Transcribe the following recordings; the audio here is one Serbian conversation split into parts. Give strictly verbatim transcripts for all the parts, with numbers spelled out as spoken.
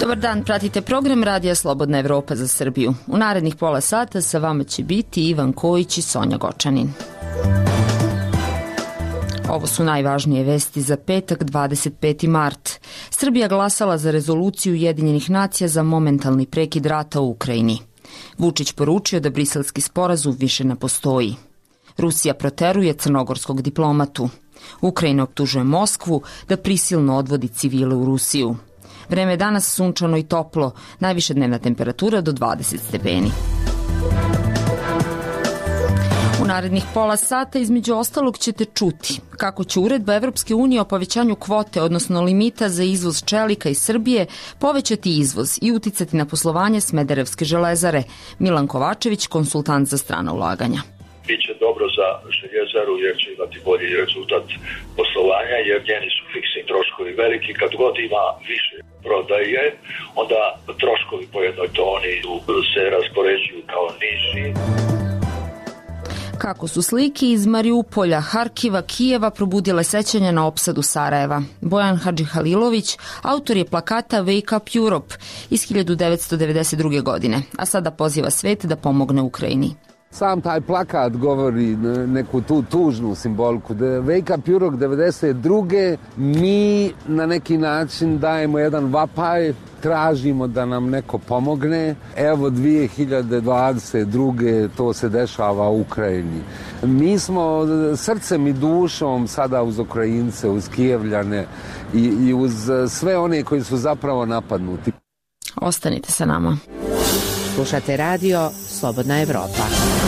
Dobar dan, pratite program Radija Slobodna Evropa za Srbiju. U narednih pola sata sa vama će biti Ivan Kojić i Sonja Gočanin. Ovo su najvažnije vesti za petak, dvadeset peti mart. Srbija glasala za rezoluciju Ujedinjenih nacija za momentalni prekid rata u Ukrajini. Vučić poručio da briselski sporazum više ne postoji. Rusija proteruje crnogorskog diplomatu. Ukrajina optužuje Moskvu da prisilno odvodi civile u Rusiju. Vreme je danas sunčano i toplo, najviša dnevna temperatura do dvadeset stepeni. U narednih pola sata između ostalog ćete čuti kako će uredba Evropske unije o povećanju kvote, odnosno limita za izvoz čelika iz Srbije, povećati izvoz i uticati na poslovanje Smederevske železare. Milan Kovačević, konsultant za strana ulaganja. Biće dobro za željezaru jer će imati bolji rezultat poslovanja jer njeni su fiksni troškovi veliki. Kad god ima više prodaje, onda troškovi po jednoj toni se raspoređuju kao niži. Kako su slike iz Mariupolja, Harkiva, Kijeva probudile sećanja na opsadu Sarajeva. Bojan Hadžihalilović autor je plakata Wake Up Europe iz hiljadu devetsto devedeset druge. godine, a sada poziva svet da pomogne Ukrajini. Sam taj plakat govori neku tu tužnu simboliku. Wake Up Europe devedeset druge. mi na neki način dajemo jedan vapaj, tražimo da nam neko pomogne. Evo dvije hiljade dvadeset druge. to se dešava u Ukrajini. Mi smo srcem i dušom sada uz Ukrajince, uz Kijevljane i, i uz sve one koji su zapravo napadnuti. Ostanite sa nama. Slušate radio Slobodna Evropa.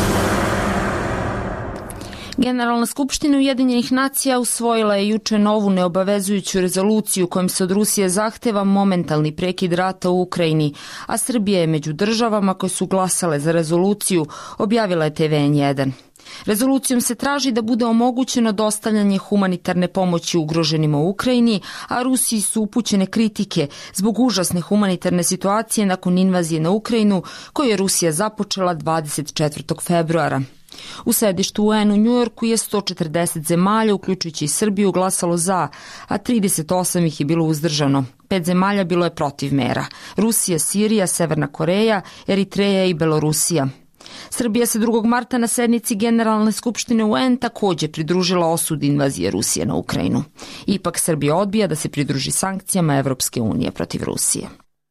Generalna skupština Ujedinjenih nacija usvojila je juče novu neobavezujuću rezoluciju kojom se od Rusije zahteva momentalni prekid rata u Ukrajini, a Srbija je među državama koje su glasale za rezoluciju, objavila je te ve en jedan. Rezolucijom se traži da bude omogućeno dostavljanje humanitarne pomoći ugroženima u Ukrajini, a Rusiji su upućene kritike zbog užasne humanitarne situacije nakon invazije na Ukrajinu koju je Rusija započela dvadeset četvrtog februara. U sedištu u en u Njujorku je sto četrdeset zemalja, uključujući i Srbiju, glasalo za, a trideset osam ih je bilo uzdržano. Pet zemalja bilo je protiv mera. Rusija, Sirija, Severna Koreja, Eritreja i Belorusija. Srbija se drugog marta na sednici Generalne skupštine u en takođe pridružila osudi invazije Rusije na Ukrajinu. Ipak Srbija odbija da se pridruži sankcijama Evropske unije protiv Rusije.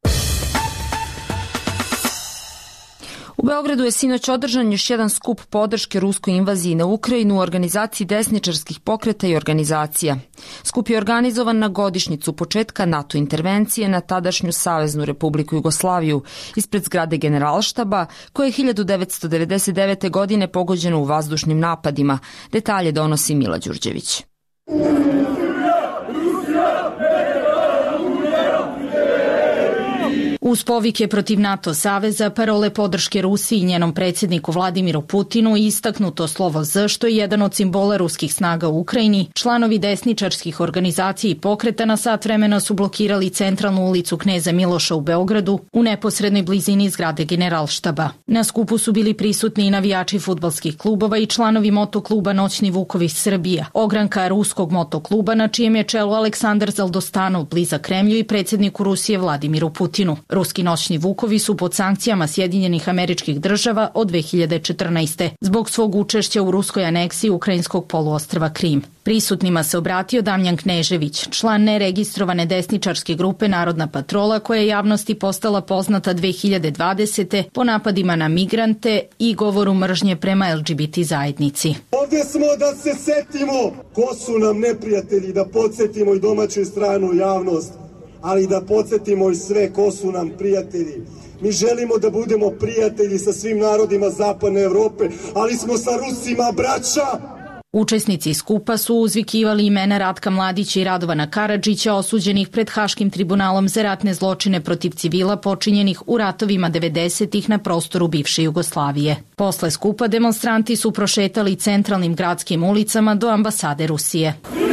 U Beogradu je sinoć održan još jedan skup podrške ruskoj invaziji na Ukrajinu u organizaciji desničarskih pokreta i organizacija. Skup je organizovan na godišnjicu početka NATO intervencije na tadašnju Saveznu Republiku Jugoslaviju ispred zgrade Generalštaba, koja je hiljadu devetsto devedeset devete. godine pogođena u vazdušnim napadima. Detalje donosi Mila Đurđević. Uz povike protiv NATO saveza, parole podrške Rusiji i njenom predsjedniku Vladimiru Putinu i istaknuto slovo Z, što je jedan od simbola ruskih snaga u Ukrajini, članovi desničarskih organizacija i pokreta na sat vremena su blokirali centralnu ulicu Kneza Miloša u Beogradu u neposrednoj blizini zgrade Generalštaba. Na skupu su bili prisutni i navijači fudbalskih klubova i članovi motokluba Noćni Vukovi Srbija, ogranka ruskog motokluba na čijem je čelu Aleksandar Zaldostanov, blizak Kremlju i predsjedniku Rusije Vladimiru Putinu. Ruski Noćni Vukovi su pod sankcijama Sjedinjenih Američkih Država od dve hiljade četrnaeste. zbog svog učešća u ruskoj aneksiji ukrajinskog poluostrva Krim. Prisutnima se obratio Damjan Knežević, član neregistrovane desničarske grupe Narodna patrola koja je javnosti postala poznata dve hiljade dvadesete. po napadima na migrante i govoru mržnje prema el ge be te zajednici. Ovdje smo da se setimo ko su nam neprijatelji, da podsjetimo i domaću stranu javnost, ali da podsjetimo i sve ko su nam prijatelji. Mi želimo da budemo prijatelji sa svim narodima Zapadne Evrope, ali smo sa Rusima braća. Učesnici skupa su uzvikivali imena Ratka Mladića i Radovana Karadžića, osuđenih pred Haškim tribunalom za ratne zločine protiv civila počinjenih u ratovima devedesetih na prostoru bivše Jugoslavije. Posle skupa demonstranti su prošetali centralnim gradskim ulicama do ambasade Rusije.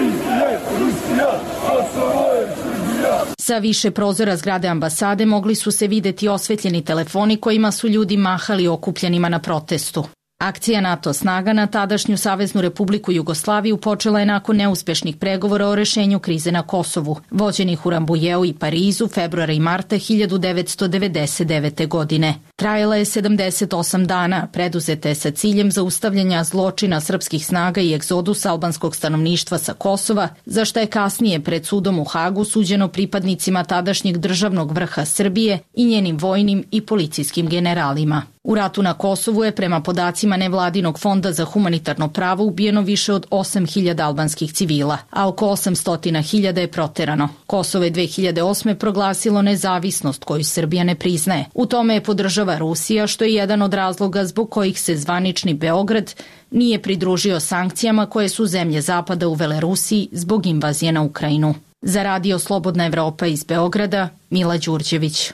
Sa više prozora zgrade ambasade mogli su se videti osvetljeni telefoni kojima su ljudi mahali okupljenima na protestu. Akcija NATO snaga na tadašnju Saveznu Republiku Jugoslaviju počela je nakon neuspešnih pregovora o rešenju krize na Kosovu, vođenih u Rambujeu i Parizu februara i marta hiljadu devetsto devedeset devete. godine. Trajala je sedamdeset osam dana, preduzete je sa ciljem zaustavljanja zločina srpskih snaga i egzodus albanskog stanovništva sa Kosova, za što je kasnije pred sudom u Hagu suđeno pripadnicima tadašnjeg državnog vrha Srbije i njenim vojnim i policijskim generalima. U ratu na Kosovu je prema podacima nevladinog fonda za humanitarno pravo ubijeno više od osam hiljada albanskih civila, a oko osamsto hiljada je proterano. Kosovo je dve hiljade osme proglasilo nezavisnost koju Srbija ne priznaje. U tome je podržava Rusija, što je jedan od razloga zbog kojih se zvanični Beograd nije pridružio sankcijama koje su zemlje Zapada uvele Rusiji zbog invazije na Ukrajinu. Za Radio Slobodna Evropa iz Beograda, Mila Đurđević.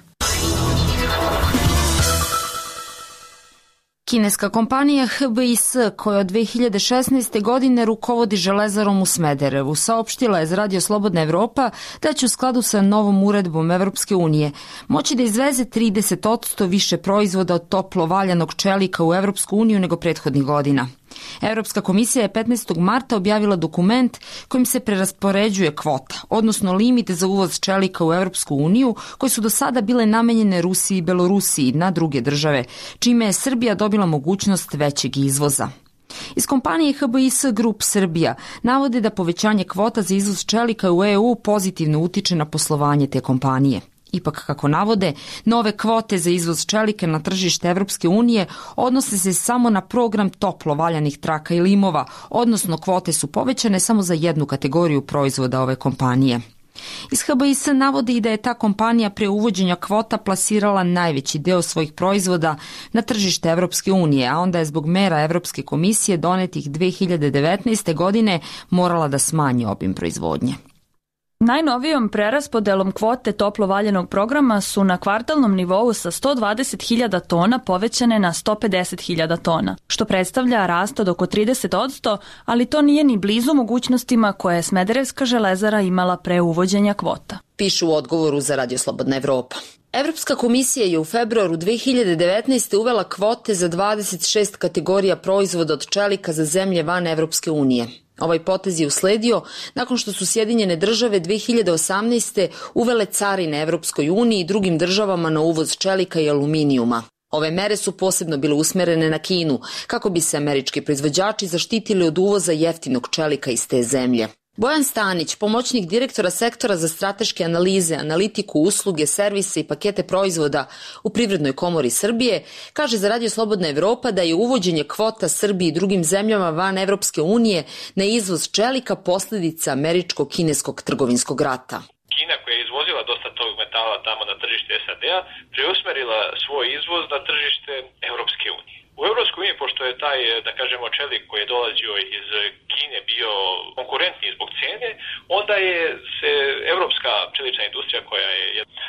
Kineska kompanija H B I S, koja od dve hiljade šesnaeste. godine rukovodi železarom u Smederevu, saopštila je za Radio Slobodna Evropa da će u skladu sa novom uredbom Evropske unije moći da izveze trideset posto više proizvoda od toplo valjanog čelika u Evropsku uniju nego prethodnih godina. Evropska komisija je petnaestog marta objavila dokument kojim se preraspoređuje kvota, odnosno limit za uvoz čelika u Evropsku uniju, koje su do sada bile namenjene Rusiji i Belorusiji na druge države, čime je Srbija dobila mogućnost većeg izvoza. Iz kompanije H B I S Group Srbija navode da povećanje kvota za izvoz čelika u E U pozitivno utiče na poslovanje te kompanije. Ipak, kako navode, nove kvote za izvoz čelika na tržište Evropske unije odnose se samo na program toplo valjanih traka i limova, odnosno kvote su povećane samo za jednu kategoriju proizvoda ove kompanije. Iz H B I S navode i da je ta kompanija pre uvođenja kvota plasirala najveći deo svojih proizvoda na tržište Evropske unije, a onda je zbog mera Evropske komisije donetih dve hiljade devetnaeste. godine morala da smanji obim proizvodnje. Najnovijom preraspodelom kvote toplo valjanog programa su na kvartalnom nivou sa sto dvadeset hiljada tona povećane na sto pedeset hiljada tona, što predstavlja rast od oko trideset posto, ali to nije ni blizu mogućnostima koje je Smederevska železara imala pre uvođenja kvota. Pišu u odgovoru za Radio Slobodna Evropa. Evropska komisija je u februaru dve hiljade devetnaeste. uvela kvote za dvadeset šest kategorija proizvoda od čelika za zemlje van Evropske unije. Ovaj potez je usledio nakon što su Sjedinjene države dve hiljade osamnaeste. uvele carine Evropskoj uniji i drugim državama na uvoz čelika i aluminijuma. Ove mere su posebno bile usmerene na Kinu, kako bi se američki proizvođači zaštitili od uvoza jeftinog čelika iz te zemlje. Bojan Stanić, pomoćnik direktora sektora za strateške analize, analitiku, usluge, servise i pakete proizvoda u Privrednoj komori Srbije, kaže za Radio Slobodna Evropa da je uvođenje kvota Srbiji i drugim zemljama van Evropske unije na izvoz čelika posljedica američko-kineskog trgovinskog rata. Kina, koja je izvozila dosta tog metala tamo na tržište S A D-a, preusmerila svoj izvoz na tržište Evropske unije. U Evropskoj uniji, pošto je taj, da kažemo, čelik koji je dolazio iz Kine bio konkurentniji zbog cene, onda je se evropska čelična industrija, koja je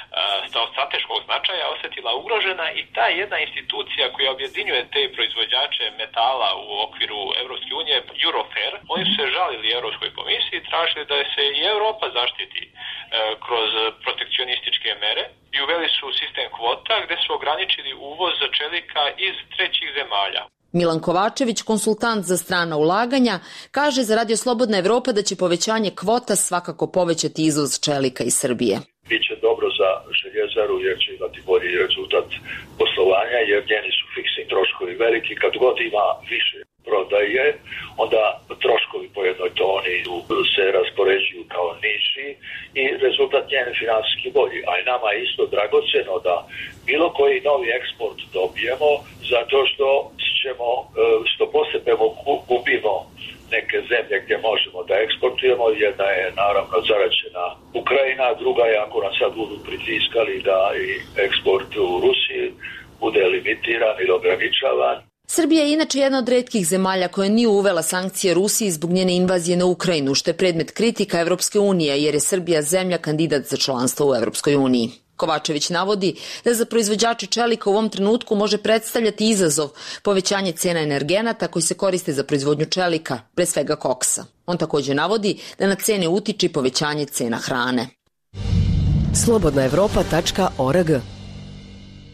od strateškog značaja, osetila ugrožena, i ta jedna institucija koja objedinjuje te proizvođače metala u okviru Evropske unije, Eurofer, oni su se žalili Evropskoj komisiji i tražili da se i Evropa zaštiti kroz protekcionističke mere i uveli su sistem kvota gde su ograničili uvoz čelika iz trećih zemalja. Milan Kovačević, konsultant za strana ulaganja, kaže za Radio Slobodna Evropa da će povećanje kvota svakako povećati izvoz čelika iz Srbije. Biće dobro za željezaru jer će imati bolji rezultat poslovanja, jer njeni su fiksni troškovi veliki. Kad god ima više prodaje, onda troškovi po jednoj toni se raspoređuju kao niži i rezultat njen finansijski bolji. A i nama je isto dragoceno da bilo koji novi eksport dobijemo, zato što ćemo, što postepeno gubimo neke zemlje gdje možemo da eksportujemo. Jedna je naravno zaraćena Ukrajina, druga je ako nas sad budu pritiskali da i eksport u Rusiji bude limitiran ili ograničavan. Srbija je inače jedna od retkih zemalja koja nije uvela sankcije Rusiji zbog njene invazije na Ukrajinu, što je predmet kritika Evropske unije, jer je Srbija zemlja kandidat za članstvo u Evropskoj uniji. Kovačević navodi da za proizvođače čelika u ovom trenutku može predstavljati izazov povećanje cena energenata koji se koriste za proizvodnju čelika, pre svega koksa. On također navodi da na cene utiče i povećanje cena hrane. slobodna evropa tačka org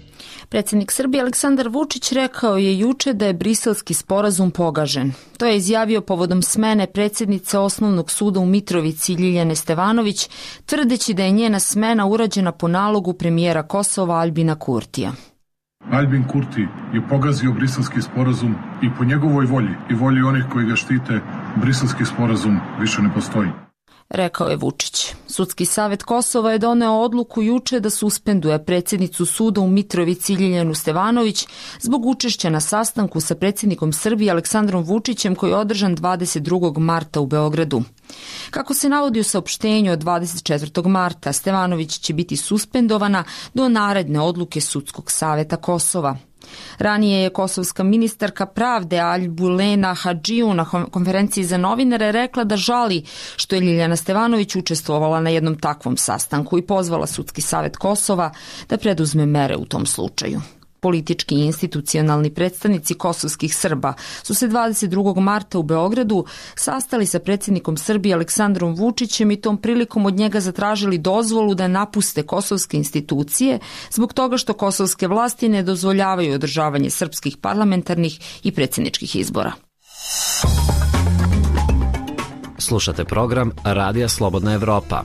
Predsjednik Srbije Aleksandar Vučić rekao je juče da je Briselski sporazum pogažen. To je izjavio povodom smene predsjednice Osnovnog suda u Mitrovici Ljiljane Stevanović, tvrdeći da je njena smena urađena po nalogu premijera Kosova Aljbina Kurtija. Aljbin Kurti je pogazio Briselski sporazum i po njegovoj volji i volji onih koji ga štite, Briselski sporazum više ne postoji, rekao je Vučić. Sudski savjet Kosova je doneo odluku juče da suspenduje predsjednicu suda u Mitrovici Ljiljanu Stevanović zbog učešća na sastanku sa predsjednikom Srbije Aleksandrom Vučićem koji je održan dvadeset drugog marta u Beogradu. Kako se navodi u saopštenju od dvadeset četvrtog marta, Stevanović će biti suspendovana do naredne odluke Sudskog savjeta Kosova. Ranije je kosovska ministarka pravde Aljbulena Hadžiju na konferenciji za novinare rekla da žali što je Ljiljana Stevanović učestvovala na jednom takvom sastanku i pozvala Sudski savjet Kosova da preduzme mere u tom slučaju. Politički i institucionalni predstavnici kosovskih Srba su se dvadeset drugog marta u Beogradu sastali sa predsjednikom Srbije Aleksandrom Vučićem i tom prilikom od njega zatražili dozvolu da napuste kosovske institucije zbog toga što kosovske vlasti ne dozvoljavaju održavanje srpskih parlamentarnih i predsjedničkih izbora. Slušate program Radija Slobodna Evropa.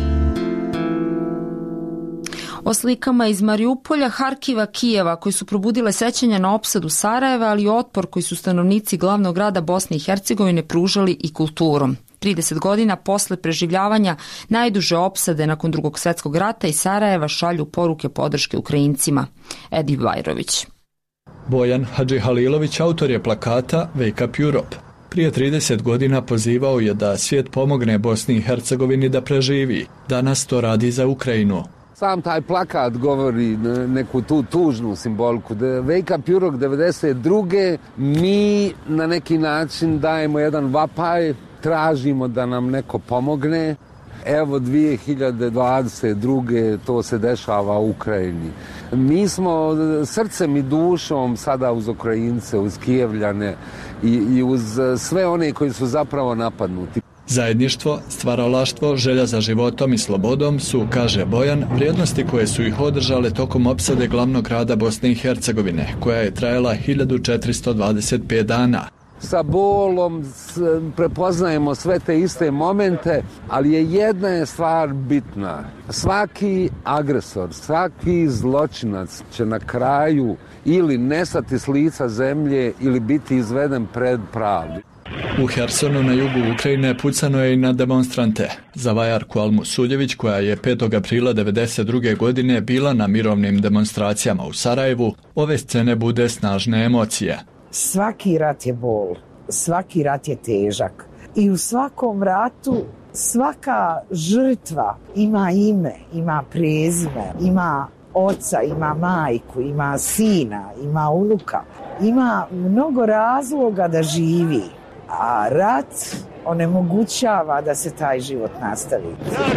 O slikama iz Mariupolja, Harkiva, Kijeva koji su probudile sećanja na opsadu Sarajeva, ali i otpor koji su stanovnici glavnog grada Bosne i Hercegovine pružali i kulturom. trideset godina posle preživljavanja najduže opsade nakon Drugog svjetskog rata i Sarajeva šalju poruke podrške Ukrajincima. Edi Bajrović. Bojan Hadžihalilović autor je plakata Wake Up Europe. Prije trideset godina pozivao je da svijet pomogne Bosni i Hercegovini da preživi. Danas to radi za Ukrajinu. Sam taj plakat govori neku tu tužnu simboliku. Wake Up Europe devedeset druge mi na neki način dajemo jedan vapaj, tražimo da nam neko pomogne. Evo dvije hiljade dvadeset druge to se dešava u Ukrajini. Mi smo srcem i dušom sada uz Ukrajince, uz Kijevljane i, i uz sve one koji su zapravo napadnuti. Zajedništvo, stvaralaštvo, želja za životom i slobodom su, kaže Bojan, vrijednosti koje su ih održale tokom opsade glavnog grada Bosne i Hercegovine, koja je trajala hiljadu četiristo dvadeset pet dana. Sa bolom prepoznajemo sve te iste momente, ali je jedna je stvar bitna. Svaki agresor, svaki zločinac će na kraju ili nestati s lica zemlje ili biti izveden pred pravdu. U Hersonu na jugu Ukrajine pucano je i na demonstrante. Za Vajarku Almusuljević, koja je petog aprila devedeset druge godine bila na mirovnim demonstracijama u Sarajevu, ove scene bude snažne emocije. Svaki rat je bol, svaki rat je težak i u svakom ratu svaka žrtva ima ime, ima prezime, ima oca, ima majku, ima sina, ima unuka, ima mnogo razloga da živi. A rat onemogućava da se taj život nastavi.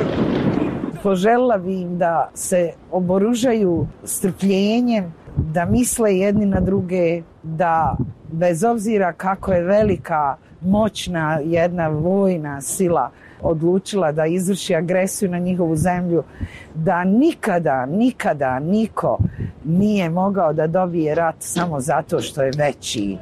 Poželjela bi im da se oboružaju strpljenjem, da misle jedni na druge, da bez obzira kako je velika, moćna jedna vojna sila odlučila da izvrši agresiju na njihovu zemlju, da nikada, nikada niko nije mogao da dobije rat samo zato što je veći.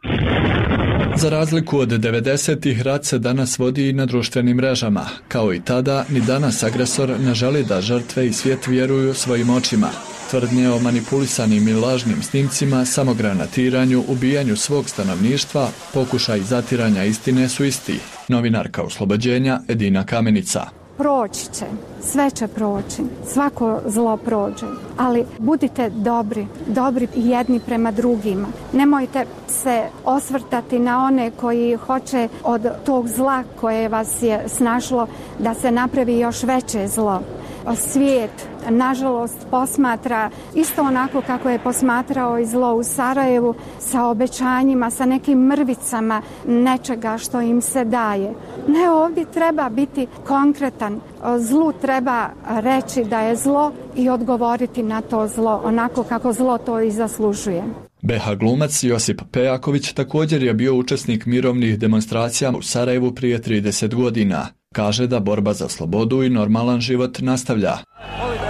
Za razliku od devedesetih, rat se danas vodi i na društvenim mrežama. Kao i tada, ni danas agresor ne želi da žrtve i svijet vjeruju svojim očima. Tvrdnje o manipulisanim i lažnim snimcima, samogranatiranju, ubijanju svog stanovništva, pokušaj zatiranja istine su isti. Novinarka Oslobođenja Edina Kamenica. Proći će, sve će proći, svako zlo prođe, ali budite dobri, dobri jedni prema drugima. Nemojte se osvrtati na one koji hoće od tog zla koje vas je snašlo da se napravi još veće zlo. Svijet, nažalost, posmatra isto onako kako je posmatrao i zlo u Sarajevu, sa obećanjima, sa nekim mrvicama nečega što im se daje. Ne, ovdje treba biti konkretan. Zlu treba reći da je zlo i odgovoriti na to zlo onako kako zlo to i zaslužuje. B H glumac Josip Pejaković također je bio učesnik mirovnih demonstracija u Sarajevu prije trideset godina. Kaže da borba za slobodu i normalan život nastavlja.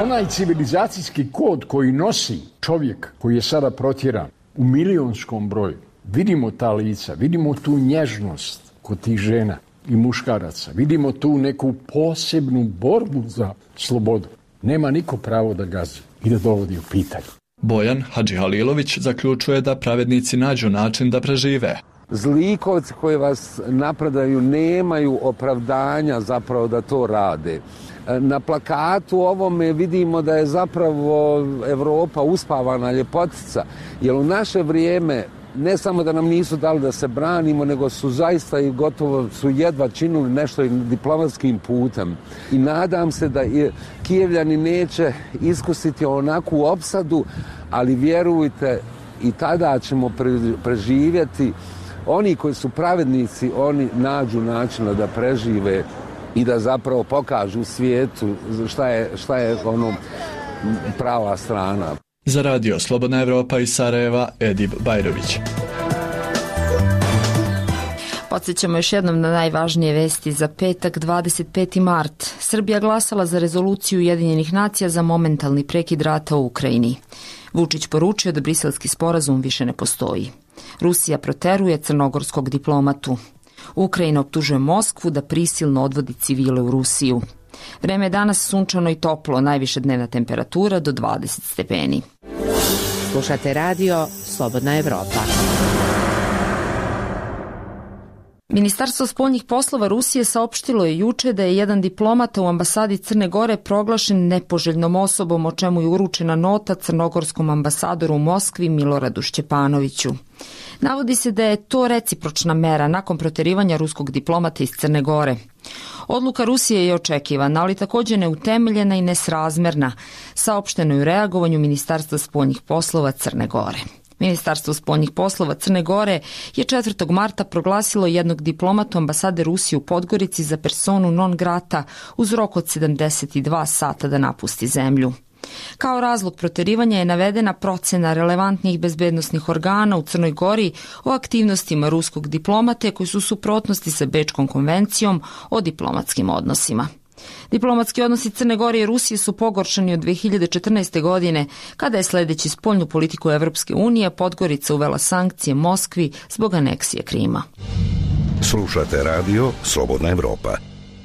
Onaj civilizacijski kod koji nosi čovjek koji je sada protjeran u milionskom broju, vidimo ta lica, vidimo tu nježnost kod tih žena i muškaraca, vidimo tu neku posebnu borbu za slobodu. Nema niko pravo da gazi i da dovodi u pitanje. Bojan Hadžihalilović zaključuje da pravednici nađu način da prežive. Zlikovci koji vas napredaju nemaju opravdanja zapravo da to rade. Na plakatu ovome vidimo da je zapravo Evropa uspavana ljepotica, jer u naše vrijeme ne samo da nam nisu dali da se branimo, nego su zaista i gotovo su jedva činili nešto i diplomatskim putem. I nadam se da Kijevljani neće iskusiti onakvu opsadu, ali vjerujte, i tada ćemo preživjeti. Oni koji su pravednici, oni nađu načina da prežive i da zapravo pokažu svijetu šta je, šta je ono prava strana. Za radio Slobodna Evropa iz Sarajeva, Edip Bajrović. Podsjećamo još jednom na najvažnije vesti za petak, dvadeset peti mart. Srbija glasala za rezoluciju Ujedinjenih nacija za momentalni prekid rata u Ukrajini. Vučić poručio da briselski sporazum više ne postoji. Rusija proteruje crnogorskog diplomatu. Ukrajina optužuje Moskvu da prisilno odvodi civile u Rusiju. Vreme je danas sunčano i toplo, najviše dnevna temperatura do dvadeset stepeni. Slušate radio Slobodna Evropa. Ministarstvo spoljnih poslova Rusije saopštilo je juče da je jedan diplomata u ambasadi Crne Gore proglašen nepoželjnom osobom, o čemu je uručena nota crnogorskom ambasadoru u Moskvi Miloradu Šćepanoviću. Navodi se da je to recipročna mera nakon proterivanja ruskog diplomata iz Crne Gore. Odluka Rusije je očekivana, ali također neutemeljena i nesrazmerna, saopšteno je u reagovanju Ministarstva spoljnih poslova Crne Gore. Ministarstvo spoljnih poslova Crne Gore je četvrtog marta proglasilo jednog diplomata ambasade Rusije u Podgorici za personu non grata uz rok od sedamdeset dva sata da napusti zemlju. Kao razlog proterivanja je navedena procena relevantnih bezbednosnih organa u Crnoj Gori o aktivnostima ruskog diplomate koji su u suprotnosti sa Bečkom konvencijom o diplomatskim odnosima. Diplomatski odnosi Crne Gore i Rusije su pogoršani od dve hiljade četrnaeste. godine, kada je sledeći spoljnu politiku Evropske unije Podgorica uvela sankcije Moskvi zbog aneksije Krima. Slušate radio Slobodna Evropa.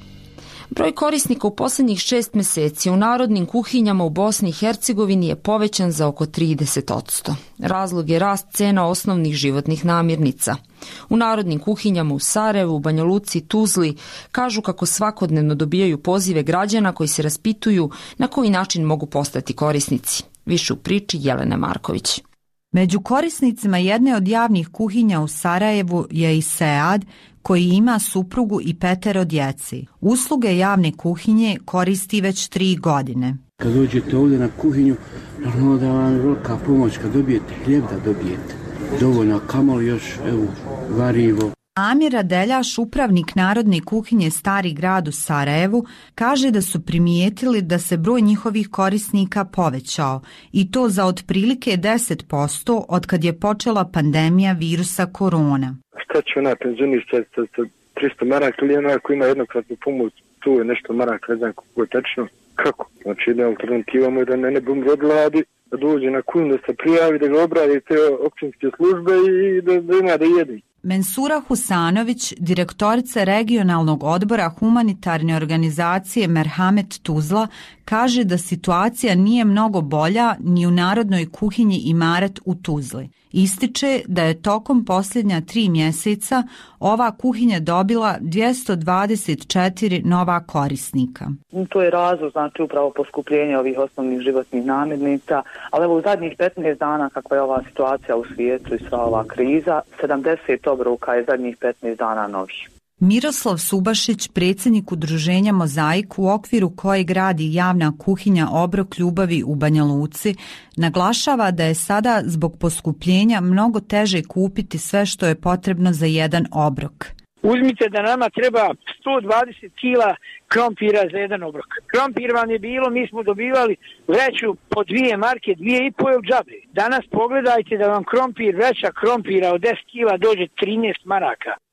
Broj korisnika u posljednjih šest mjeseci u narodnim kuhinjama u Bosni i Hercegovini je povećan za oko trideset posto. Razlog je rast cena osnovnih životnih namirnica. U narodnim kuhinjama u Sarajevu, Banja Luci i Tuzli kažu kako svakodnevno dobijaju pozive građana koji se raspituju na koji način mogu postati korisnici. Više u priči Jelene Marković. Među korisnicima jedne od javnih kuhinja u Sarajevu je i Sead, koji ima suprugu i petero djeci. Usluge javne kuhinje koristi već tri godine. Kad dođete ovdje na kuhinju, normalno da vam je velika pomoć. Kad dobijete hljeb, da dobijete dovoljno, kamoli još, evo, varivo. Amir Radeljaš, upravnik Narodne kuhinje Stari grad u Sarajevu, kaže da su primijetili da se broj njihovih korisnika povećao i to za otprilike deset posto od kad je počela pandemija virusa korona. Šta će onaj penzioner sa tristo maraka ili onaj koji ima jednokratnu pomoć, tu je nešto maraka, ne znam kako je tačno. Kako? Znači jedna alternativa mu je da ne, ne bum odladi, da dođe na kuhinju, da se prijavi, da ga obradi te općinske službe i da, da ima da jedi. Mensura Husanović, direktorica regionalnog odbora humanitarne organizacije Merhamet Tuzla, kaže da situacija nije mnogo bolja ni u Narodnoj kuhinji Imaret u Tuzli. Ističe da je tokom posljednja tri mjeseca ova kuhinja dobila dvjesto dvadeset četiri nova korisnika. To je razlog, znači upravo poskupljenje ovih osnovnih životnih namirnica, ali evo u zadnjih petnaest dana kakva je ova situacija u svijetu i sva ova kriza, sedamdeset obroka je zadnjih petnaest dana novih. Miroslav Subašić, predsjednik udruženja Mozaik u okviru koje gradi javna kuhinja Obrok ljubavi u Banja Luci, naglašava da je sada zbog poskupljenja mnogo teže kupiti sve što je potrebno za jedan obrok. Uzmite da nama treba sto dvadeset kila krompira za jedan obrok. Krompir vam je bilo, mi smo dobivali vreću po dvije marke, dvije i po je u džabe. Danas pogledajte da vam krompir, vreća krompira od deset kila dođe trinaest maraka.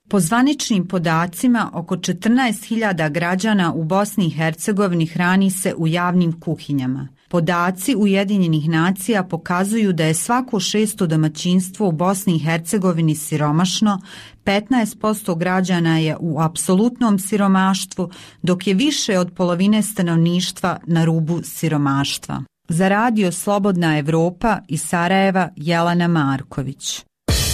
Po zvaničnim podacima, oko četrnaest hiljada građana u Bosni i Hercegovini hrani se u javnim kuhinjama. Podaci Ujedinjenih nacija pokazuju da je svako šesto domaćinstvo u Bosni i Hercegovini siromašno, petnaest posto građana je u apsolutnom siromaštvu, dok je više od polovine stanovništva na rubu siromaštva. Za radio Slobodna Evropa iz Sarajeva, Jelena Marković.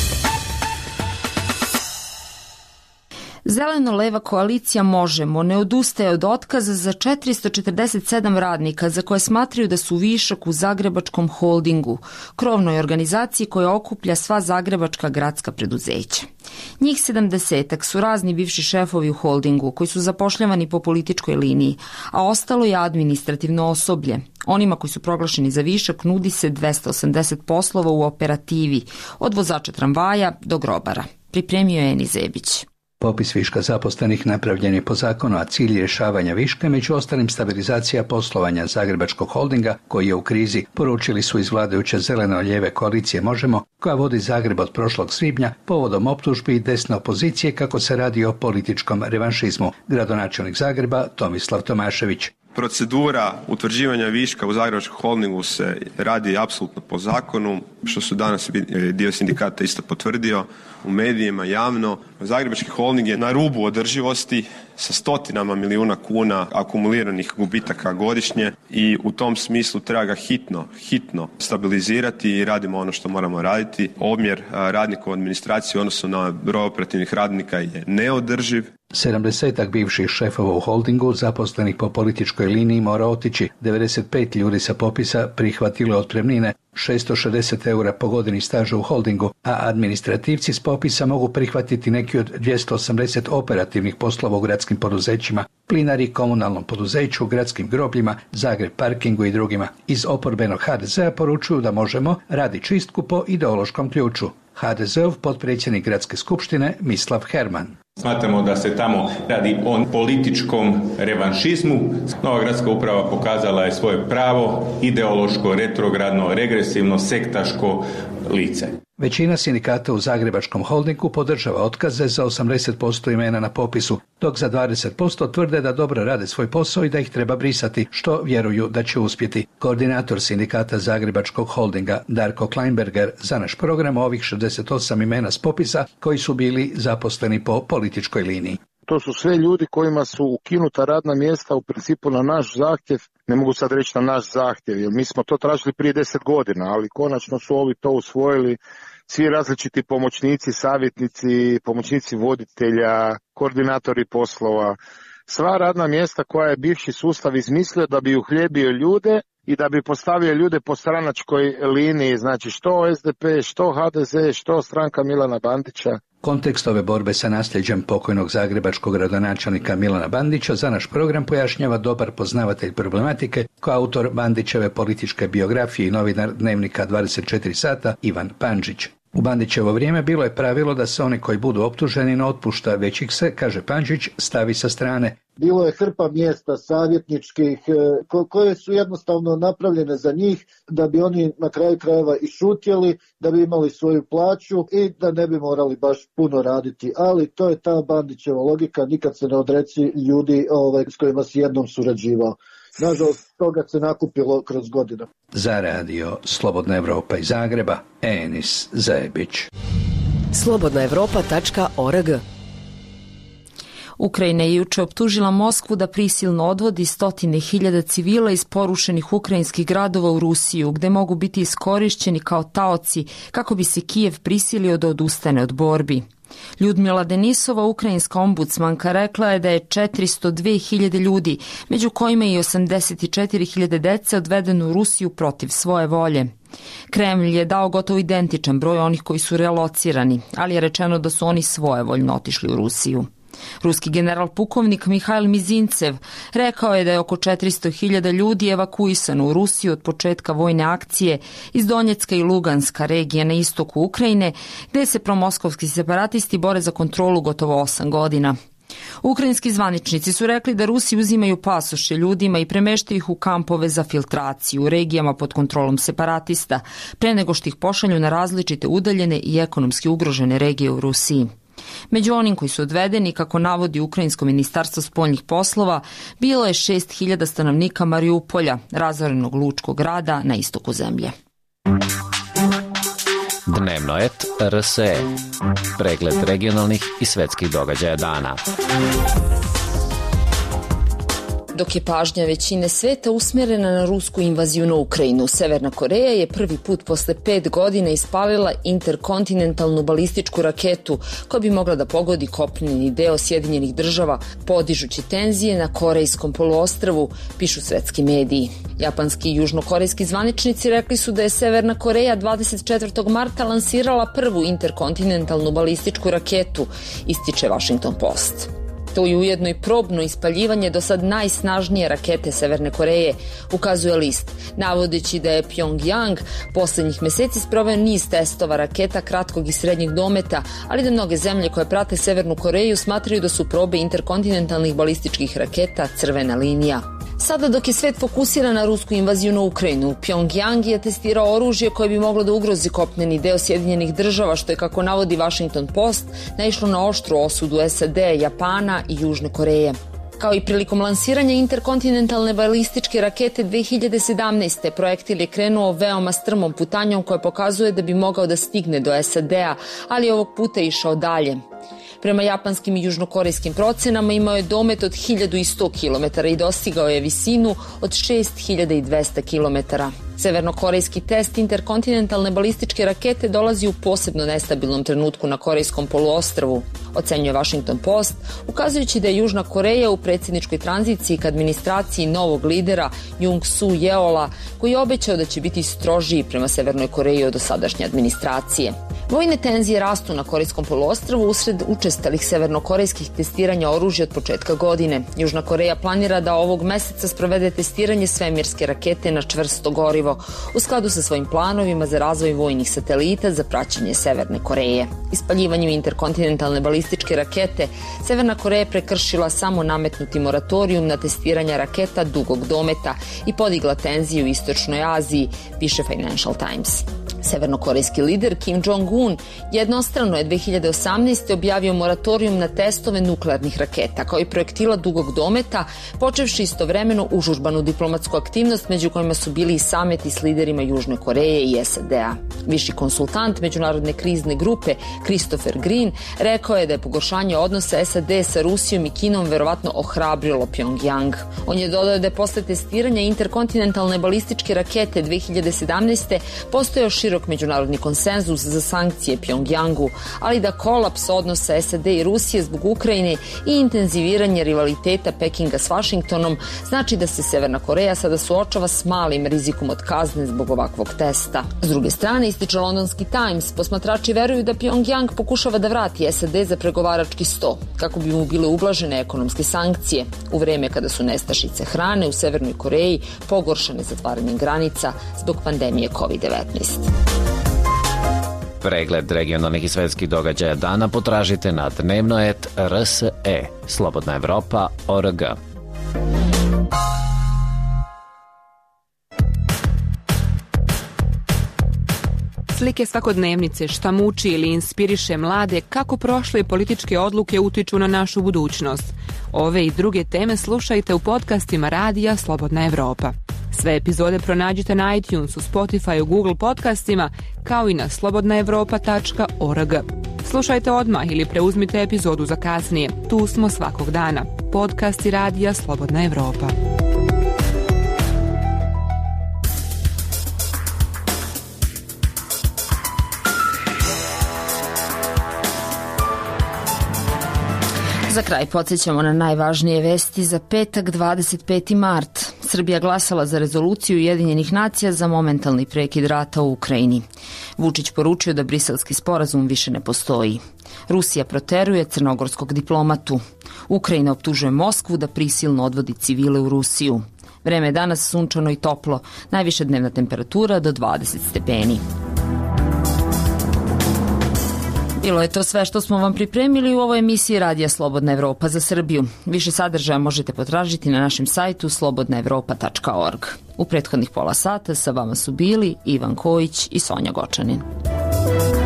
Zeleno-leva koalicija Možemo ne odustaje od otkaza za četiristo četrdeset sedam radnika za koje smatraju da su višak u Zagrebačkom holdingu, krovnoj organizaciji koja okuplja sva zagrebačka gradska preduzeća. Njih sedamdesetak su razni bivši šefovi u holdingu koji su zapošljavani po političkoj liniji, a ostalo je administrativno osoblje. Onima koji su proglašeni za višak nudi se dvesta osamdeset poslova u operativi, od vozača tramvaja do grobara. Pripremio je Eni Zebić. Popis viška zaposlenih napravljen je po zakonu, a cilj rješavanja viška među ostalim stabilizacija poslovanja Zagrebačkog holdinga koji je u krizi, poručili su iz vladajuće zeleno-lijeve koalicije Možemo, koja vodi Zagreb od prošlog svibnja povodom optužbi i desne opozicije kako se radi o političkom revanšizmu. Gradonačelnik Zagreba Tomislav Tomašević. Procedura utvrđivanja viška u Zagrebačkom holdingu se radi apsolutno po zakonu, što su danas dio sindikata isto potvrdio u medijima javno. Zagrebački holding je na rubu održivosti sa stotinama milijuna kuna akumuliranih gubitaka godišnje i u tom smislu treba ga hitno, hitno stabilizirati i radimo ono što moramo raditi. Omjer radnika u administraciji odnosno na broj operativnih radnika je neodrživ. sedamdesetak bivših šefova u holdingu zaposlenih po političkoj liniji mora otići. devedeset pet ljudi sa popisa prihvatilo otpremnine, šesto šezdeset eura po godini staža u holdingu, a administrativci s popisa mogu prihvatiti neki od dvjesto osamdeset operativnih poslova u gradskim poduzećima, plinari, komunalnom poduzeću, gradskim grobljima, Zagreb parkingu i drugima. Iz oporbenog ha de zea poručuju da Možemo radi čistku po ideološkom ključu. ha de zeov potpredsjednik gradske skupštine Mislav Herman. Smatramo da se tamo radi o političkom revanšizmu. Nova gradska uprava pokazala je svoje pravo, ideološko, retrogradno, regresivno, sektaško lice. Većina sindikata u Zagrebačkom holdingu podržava otkaze za osamdeset posto imena na popisu, dok za dvadeset posto tvrde da dobro rade svoj posao i da ih treba brisati, što vjeruju da će uspjeti. Koordinator sindikata Zagrebačkog holdinga Darko Kleinberger za naš program ovih šezdeset osam imena s popisa koji su bili zaposleni po političkoj liniji. To su sve ljudi kojima su ukinuta radna mjesta u principu na naš zahtjev, ne mogu sad reći na naš zahtjev, jer mi smo to tražili prije deset godina, ali konačno su ovi to usvojili, svi različiti pomoćnici, savjetnici, pomoćnici voditelja, koordinatori poslova, sva radna mjesta koja je bivši sustav izmislio da bi uhljebio ljude i da bi postavio ljude po stranačkoj liniji, znači što es de pe, što ha de ze, što stranka Milana Bandića. Kontekst ove borbe sa nasljeđem pokojnog zagrebačkog gradonačelnika Milana Bandića za naš program pojašnjava dobar poznavatelj problematike, kao autor Bandićeve političke biografije i novinar Dnevnika dvadeset četiri sata Ivan Pandžić. U Bandićevo vrijeme bilo je pravilo da se oni koji budu optuženi ne otpušta, već ih se, kaže Pandžić, stavi sa strane. Bilo je hrpa mjesta savjetničkih koje su jednostavno napravljene za njih da bi oni na kraju krajeva i šutjeli, da bi imali svoju plaću i da ne bi morali baš puno raditi. Ali to je ta Bandićeva logika, nikad se ne odreci ljudi ovaj, s kojima si jednom surađivao. Nažalost, toga se nakupilo kroz godine. Za radio Slobodna Evropa iz Zagreba, Enis Zebić. slobodna evropa tačka org. Ukrajina je juče optužila Moskvu da prisilno odvodi stotine hiljada civila iz porušenih ukrajinskih gradova u Rusiju, gde mogu biti iskorišćeni kao taoci kako bi se Kijev prisilio da odustane od borbi. Ljudmila Denisova, ukrajinska ombudsmanka, rekla je da je četiristo dvije hiljade ljudi, među kojima i osamdeset četiri hiljade dece, odvedeno u Rusiju protiv svoje volje. Kremlj je dao gotovo identičan broj onih koji su relocirani, ali je rečeno da su oni svojevoljno otišli u Rusiju. Ruski general pukovnik Mihail Mizincev rekao je da je oko četiristo hiljada ljudi evakuisano u Rusiju od početka vojne akcije iz Donjecka i Luganska regije na istoku Ukrajine, gde se promoskovski separatisti bore za kontrolu gotovo osam godina. Ukrajinski zvaničnici su rekli da Rusi uzimaju pasoše ljudima i premeštaju ih u kampove za filtraciju u regijama pod kontrolom separatista, pre nego što ih pošalju na različite udaljene i ekonomski ugrožene regije u Rusiji. Među onim koji su odvedeni, kako navodi Ukrajinsko ministarstvo spoljnih poslova, bilo je šest hiljada stanovnika Mariupolja, razorenog lučkog grada na istoku zemlje. Dnevno et R S E. Pregled regionalnih i svetskih događaja dana. Dok je pažnja većine sveta usmjerena na rusku invaziju na Ukrajinu, Severna Koreja je prvi put posle pet godina ispalila interkontinentalnu balističku raketu koja bi mogla da pogodi kopneni deo Sjedinjenih država, podižući tenzije na Korejskom poluostrvu, pišu svetski mediji. Japanski i južnokorejski zvaničnici rekli su da je Severna Koreja dvadeset četvrtog marta lansirala prvu interkontinentalnu balističku raketu, ističe Washington Post. To je ujedno i probno ispaljivanje do sad najsnažnije rakete Severne Koreje, ukazuje list, navodeći da je Pyongyang poslednjih meseci sproveo niz testova raketa kratkog i srednjeg dometa, ali da mnoge zemlje koje prate Severnu Koreju smatraju da su probe interkontinentalnih balističkih raketa crvena linija. Sada dok je svet fokusiran na rusku invaziju na Ukrajinu, Pyongyang je testirao oružje koje bi moglo da ugrozi kopneni deo Sjedinjenih država, što je, kako navodi Washington Post, naišlo na oštru osudu S A D, Japana i Južne Koreje. Kao i prilikom lansiranja interkontinentalne balističke rakete dve hiljade sedamnaeste. projektil je krenuo veoma strmom putanjom koja pokazuje da bi mogao da stigne do S A D-a, ali ovog puta je išao dalje. Prema japanskim i južnokorejskim procenama imao je domet od hiljadu sto kilometara i dostigao je visinu od šest hiljada dvesta kilometara. Severnokorejski test interkontinentalne balističke rakete dolazi u posebno nestabilnom trenutku na Korejskom poluostrvu, ocenjuje Washington Post, ukazujući da je Južna Koreja u predsjedničkoj tranziciji k administraciji novog lidera Jung Soo Yeola, koji je obećao da će biti strožiji prema Severnoj Koreji od dosadašnje administracije. Vojne tenzije rastu na Korejskom poluostrvu usred učestalih severnokorejskih testiranja oružja od početka godine. Južna Koreja planira da ovog meseca sprovede testiranje svemirske rakete na čvrsto gorivo, u skladu sa svojim planovima za razvoj vojnih satelita za praćenje Severne Koreje. Ispaljivanjem interkontinentalne balističke rakete, Severna Koreja prekršila samo nametnuti moratorijum na testiranja raketa dugog dometa i podigla tenziju u Istočnoj Aziji, piše Financial Times. Severnokorejski lider Kim Jong-un jednostrano je dve hiljade osamnaeste. objavio moratorijum na testove nuklearnih raketa, kao i projektila dugog dometa, počevši istovremeno užurbanu diplomatsku aktivnost, među kojima su bili i sameti s liderima Južne Koreje i S A D-a. Viši konsultant Međunarodne krizne grupe Christopher Green rekao je da je pogoršanje odnosa S A D sa Rusijom i Kinom verovatno ohrabrilo Pyongyang. On je dodao da je posle testiranja interkontinentalne balističke rakete dve hiljade sedamnaeste. postojao širok međunarodni konsenzus za sankcije Pyongyangu, ali da kolaps odnosa S A D i Rusije zbog Ukrajine i intenziviranje rivaliteta Pekinga s Vašingtonom znači da se Severna Koreja sada suočava s malim rizikom od kazne zbog ovakvog testa. S druge strane, ističe londonski Times, posmatrači veruju da Pyongyang pokušava da vrati S A D za pregovarački sto, kako bi mu bile ublažene ekonomske sankcije, u vreme kada su nestašice hrane u Severnoj Koreji pogoršane zatvaranjem granica zbog pandemije kovid devetnaest. Pregled regionalnih i svetskih događaja dana potražite na dnevno et R S E, Slobodna Evropa, O R G. Slike svakodnevnice, šta muči ili inspiriše mlade, kako prošle političke odluke utiču na našu budućnost. Ove i druge teme slušajte u podcastima Radija Slobodna Evropa. Sve epizode pronađite na iTunesu, Spotifyu, Google podcastima, kao i na slobodna evropa tačka org. Slušajte odmah ili preuzmite epizodu za kasnije. Tu smo svakog dana. Podcasti Radija Slobodna Evropa. Za kraj podsjećamo na najvažnije vesti za petak dvadeset peti mart. Srbija glasala za rezoluciju Ujedinjenih nacija za momentalni prekid rata u Ukrajini. Vučić poručio da briselski sporazum više ne postoji. Rusija proteruje crnogorskog diplomatu. Ukrajina optužuje Moskvu da prisilno odvodi civile u Rusiju. Vreme je danas sunčano i toplo, najviša dnevna temperatura do dvadeset stepeni. Bilo je to sve što smo vam pripremili u ovoj emisiji Radija Slobodna Evropa za Srbiju. Više sadržaja možete potražiti na našem sajtu slobodna evropa tačka org. U prethodnih pola sata sa vama su bili Ivan Kojić i Sonja Gočanin.